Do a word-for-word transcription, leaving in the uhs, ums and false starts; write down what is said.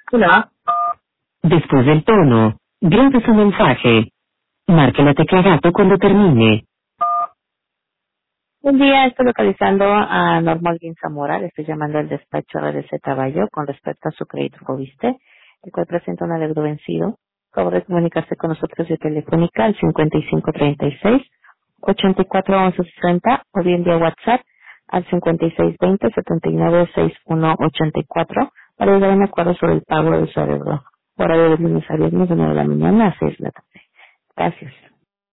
Hola. Después del tono, grabe su mensaje. Marque la tecla gato cuando termine. Buen día, estoy localizando a Norma Alguín Zamora. Le estoy llamando al despacho R D C Caballo con respecto a su crédito Fobiste, el cual presenta un adeudo vencido. Por favor de comunicarse con nosotros vía telefónica al cincuenta y cinco treinta y seis, ochenta y cuatro once sesenta o bien vía WhatsApp al cincuenta y seis veinte, setenta y nueve sesenta y uno ochenta y cuatro para llegar a un acuerdo sobre el pago de su adeudo. Horario de lunes a viernes de nueve de la mañana a seis de la tarde. Gracias.